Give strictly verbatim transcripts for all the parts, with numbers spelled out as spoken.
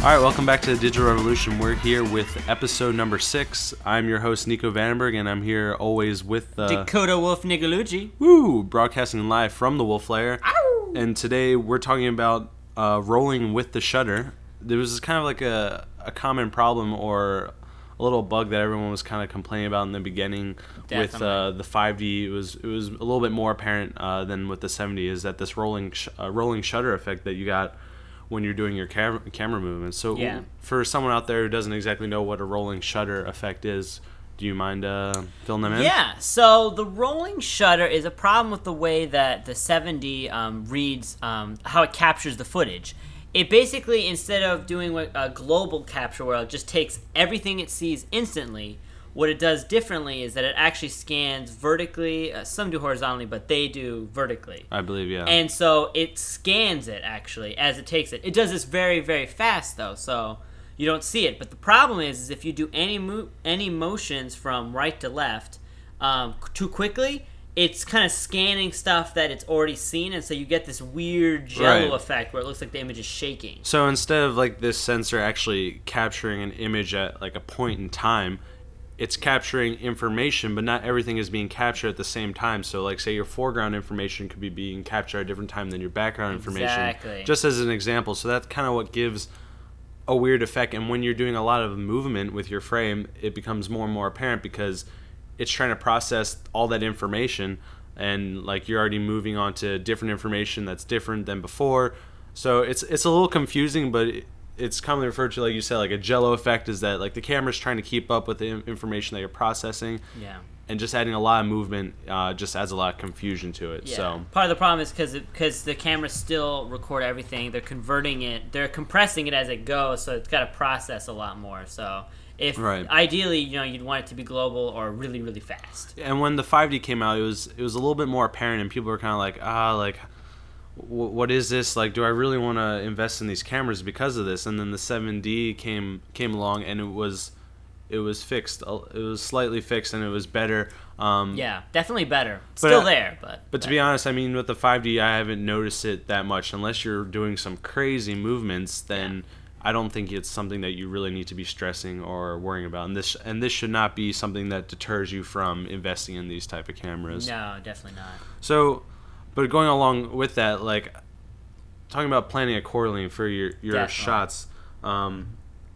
All right, welcome back to the Digital Revolution. We're here with episode number six. I'm your host, Nico Vandenberg, and I'm here always with... Uh, Dakota Wolf Nigalucci. Woo! Broadcasting live from the Wolf Lair. Ow! And today we're talking about uh, rolling with the shutter. There was kind of like a, a common problem or a little bug that everyone was kind of complaining about in the beginning. Definitely. With uh, the five D. It was it was a little bit more apparent uh, than with the seven D, is that this rolling sh- uh, rolling shutter effect that you got when you're doing your cam- camera movements. So Yeah. for someone out there who doesn't exactly know what a rolling shutter effect is, do you mind uh, filling them in? Yeah, so the rolling shutter is a problem with the way that the seven D um, reads, um, how it captures the footage. It basically, instead of doing what a global capture where it just takes everything it sees instantly, what it does differently is that it actually scans vertically. Uh, some do horizontally, but they do vertically. I believe, yeah. And so it scans it, actually, as it takes it. It does this very, very fast, though, so you don't see it. But the problem is, is if you do any mo- any motions from right to left um, too quickly, it's kind of scanning stuff that it's already seen, and so you get this weird jello Right. effect where it looks like the image is shaking. So instead of like this sensor actually capturing an image at like a point in time, it's capturing information, but not everything is being captured at the same time. So like say your foreground information could be being captured at a different time than your background information. Exactly. Just as an example. So that's kind of what gives a weird effect. And when you're doing a lot of movement with your frame, it becomes more and more apparent because it's trying to process all that information, and like you're already moving on to different information that's different than before. So it's it's a little confusing, but it, it's commonly referred to, like you said, like a jello effect, is that like the camera's trying to keep up with the in- information that you're processing. Yeah. And just adding a lot of movement uh, just adds a lot of confusion to it. Yeah. So Part of the problem is because because the cameras still record everything. They're converting it. They're compressing it as it goes, so it's got to process a lot more. So if Right. ideally, you know, you'd want it to be global or really, really fast. and when the five D came out, it was it was a little bit more apparent, and people were kind of like, ah, like, w- what is this? Like, do I really want to invest in these cameras because of this? And then the seven D came came along, and it was it was fixed. Uh, It was slightly fixed, and it was better. Um, Yeah, definitely better. But, Still uh, there, but But to be honest, I mean, with the five D, I haven't noticed it that much. Unless you're doing some crazy movements, then I don't think it's something that you really need to be stressing or worrying about. And this and this should not be something that deters you from investing in these type of cameras. no, definitely not. So, but going along with that, like talking about planning accordingly for your your Definitely. shots, um,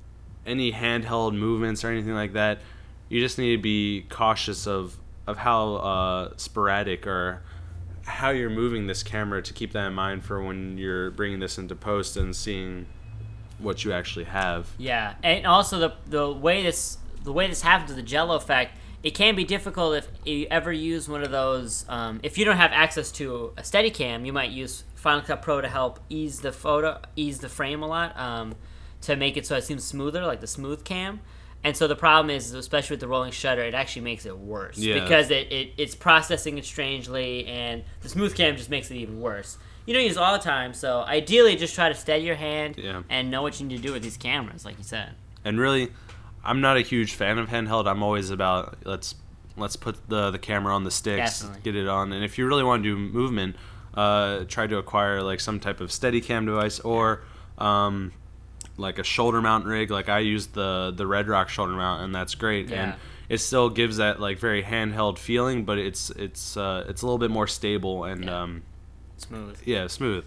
any handheld movements or anything like that, you just need to be cautious of of how uh, sporadic or how you're moving this camera, to keep that in mind for when you're bringing this into post and seeing what you actually have. Yeah, and also the the way this the way this happens with the jello effect, it can be difficult if you ever use one of those. Um, if you don't have access to a Steadicam, you might use Final Cut Pro to help ease the photo, ease the frame a lot, um, to make it so it seems smoother, like the smooth cam. And so the problem is, especially with the rolling shutter, it actually makes it worse Yeah. because it, it it's processing it strangely, and the smooth cam just makes it even worse. You don't use it all the time, so ideally just try to steady your hand Yeah. and know what you need to do with these cameras, like you said. And really, I'm not a huge fan of handheld. I'm always about let's let's put the the camera on the sticks, Definitely. get it on. And if you really want to do movement, uh, try to acquire like some type of Steadicam device, or um, like a shoulder mount rig. Like I use the the Red Rock shoulder mount, and that's great. Yeah. And it still gives that like very handheld feeling, but it's it's uh, it's a little bit more stable and Yeah. um, Smooth. yeah, smooth.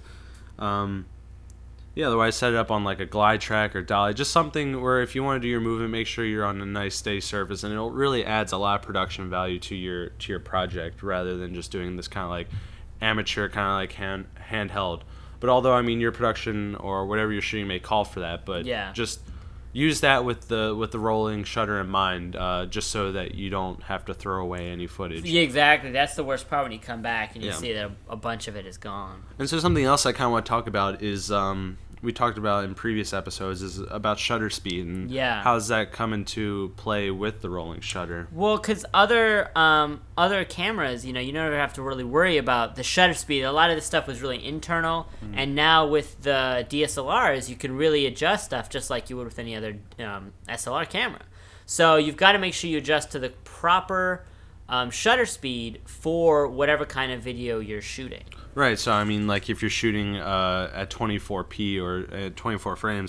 Um, yeah, otherwise set it up on like a glide track or dolly, just something where if you want to do your movement, make sure you're on a nice steady surface, and it really adds a lot of production value to your to your project rather than just doing this kind of like amateur kind of like hand handheld. But although I mean your production or whatever you're shooting may call for that, but Yeah. just use that with the with the rolling shutter in mind, uh, just so that you don't have to throw away any footage. Yeah, exactly. That's the worst part when you come back and you Yeah. see that a, a bunch of it is gone. And so something else I kind of want to talk about is um, we talked about in previous episodes is about shutter speed, and Yeah. how does that come into play with the rolling shutter? Well, because other um, other cameras, you know, you never have to really worry about the shutter speed. A lot of this stuff was really internal, Mm-hmm. and now with the D S L Rs, you can really adjust stuff just like you would with any other um, S L R camera. So you've got to make sure you adjust to the proper um, shutter speed for whatever kind of video you're shooting. Right. So I mean, like if you're shooting uh, at twenty-four p or at twenty-four frames,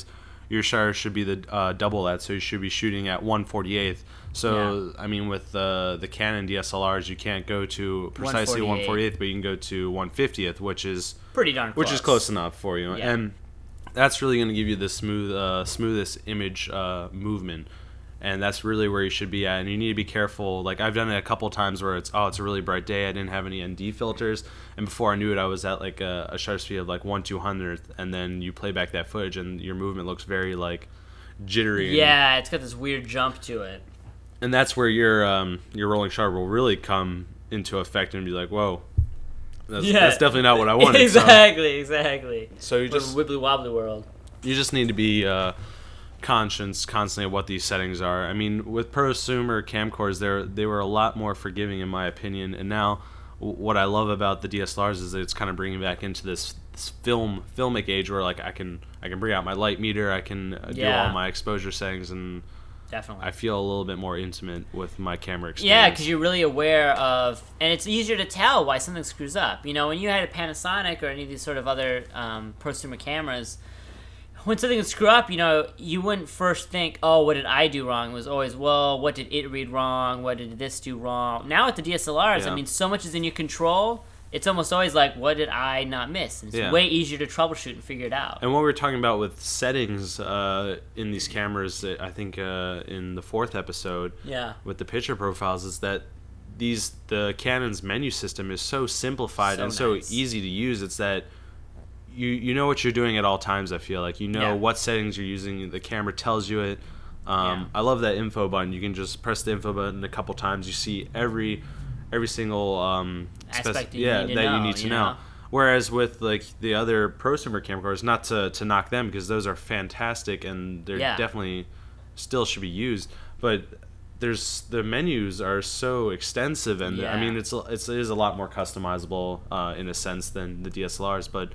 your shutter should be the uh, double that, so you should be shooting at one forty-eighth. So yeah. I mean, with uh, the Canon D S L Rs, you can't go to precisely one forty-eighth, but you can go to one fiftieth, which is pretty darn close. Which is close enough for you, yeah. and that's really going to give you the smooth, uh, smoothest image uh, movement. And that's really where you should be at. And you need to be careful. Like, I've done it a couple times where it's, oh, it's a really bright day. I didn't have any N D filters. And before I knew it, I was at, like, a, a shutter speed of, like, one two hundredth. And then you play back that footage, and your movement looks very, like, jittery. Yeah, it's got this weird jump to it. And that's where your um, your rolling shutter will really come into effect and be like, whoa. That's, yeah. that's definitely not what I wanted. exactly, so. exactly. So you just... wibbly wobbly world. You just need to be... Uh, conscious constantly of what these settings are. I mean, with prosumer camcorders, they they were a lot more forgiving in my opinion, and now w- what I love about the D S L Rs is that it's kind of bringing back into this, this film filmic age where like I can I can bring out my light meter, I can uh, yeah. do all my exposure settings, and definitely I feel a little bit more intimate with my camera experience. Yeah, because you're really aware of, and it's easier to tell why something screws up. You know, when you had a Panasonic or any of these sort of other um, prosumer cameras, when something would screw up, you know, you wouldn't first think, oh, what did I do wrong? It was always, well, what did it read wrong? What did this do wrong? Now with the D S L Rs, yeah. I mean, so much is in your control. It's almost always like, what did I not miss? And it's yeah. way easier to troubleshoot and figure it out. And what we were talking about with settings uh, in these cameras, I think uh, in the fourth episode, yeah. with the picture profiles, is that these the Canon's menu system is so simplified so and so nice. easy to use. It's that you you know what you're doing at all times. I feel like you know yeah. what settings you're using. The camera tells you it. Um, yeah. I love that info button. You can just press the info button a couple times. You see every every single um, aspect spec- you yeah need that know, you need to you know. know. Whereas with like the other prosumer camcorders, not to to knock them because those are fantastic and they're yeah. definitely still should be used, but there's the menus are so extensive and yeah. I mean it's it's it is a lot more customizable uh, in a sense than the D S L Rs, but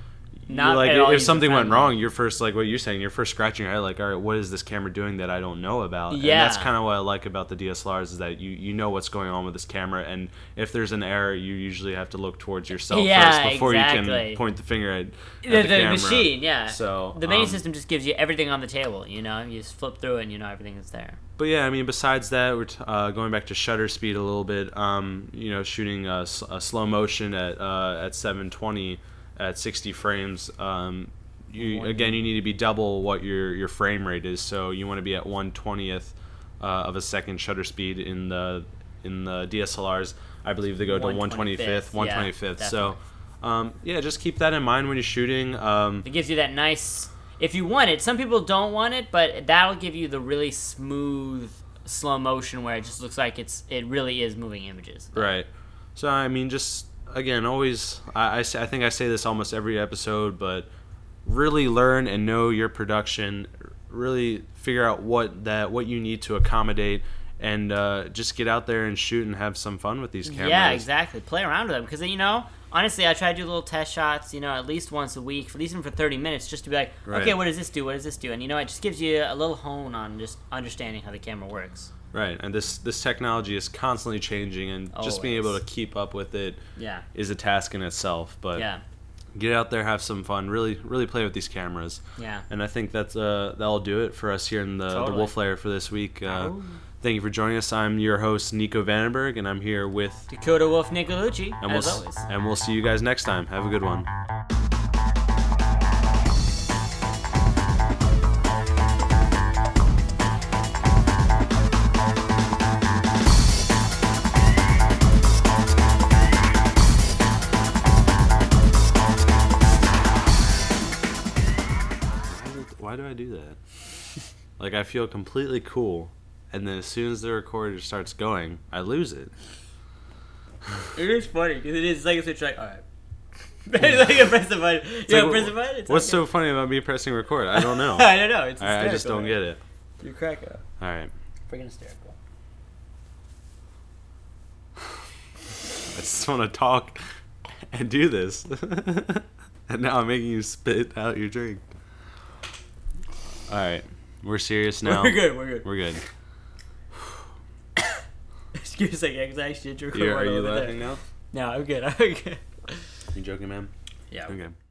Not like at all if something went user-friendly. wrong, you're first like what you're saying, you're first scratching your head like, all right, what is this camera doing that I don't know about? Yeah. And that's kind of what I like about the D S L Rs is that you you know what's going on with this camera, and if there's an error, you usually have to look towards yourself Yeah, first before you exactly. can point the finger at, at the, the, the camera. machine, yeah. So the menu um, system just gives you everything on the table. You know, you just flip through it and you know everything that's there. But yeah, I mean, besides that, we're t- uh, going back to shutter speed a little bit. Um, you know, shooting a, s- a slow motion at uh, at seven twenty at sixty frames. Um, you again, you need to be double what your your frame rate is. So you want to be at one twentieth uh, of a second shutter speed in the in the D S L Rs. I believe they go to one twenty-fifth, one twenty-fifth. Yeah, so um, yeah, just keep that in mind when you're shooting. Um, it gives you that nice. If you want it, some people don't want it, but that'll give you the really smooth slow motion where it just looks like it's it really is moving images. Right. So I mean, just again, always I, I, say, I think I say this almost every episode, but really learn and know your production. Really figure out what that what you need to accommodate, and uh, just get out there and shoot and have some fun with these cameras. Yeah, exactly. Play around with them because you know. Honestly, I try to do little test shots, you know, at least once a week, at least even for thirty minutes, just to be like, right. okay, what does this do? What does this do? And, you know, it just gives you a little hone on just understanding how the camera works. Right, and this this technology is constantly changing, and Always. just being able to keep up with it yeah. is a task in itself. But yeah. get out there, have some fun, really really play with these cameras. Yeah. And I think that's uh, that'll do it for us here in the, totally. the Wolf Lair for this week. Uh, oh. Thank you for joining us. I'm your host, Nico Vandenberg, and I'm here with Dakota Wolf Nicolucci, and as we'll, always. And we'll see you guys next time. Have a good one. Why do I do that? Like, I feel completely cool, and then as soon as the recorder starts going, I lose it. It is funny because it is like it's like all right. It's like you press the button. You like, know, press the button. It's what's okay. so funny about me pressing record? I don't know. I don't know. It's I, I just don't right? get it. You crack up. All right. Freaking hysterical. I just want to talk and do this, and now I'm making you spit out your drink. All right, we're serious now. We're good. We're good. We're good. Excuse me a second, because I actually did record You're, are one you over laughing there. now? No, I'm good. I'm good. You joking, man? Yeah. Okay.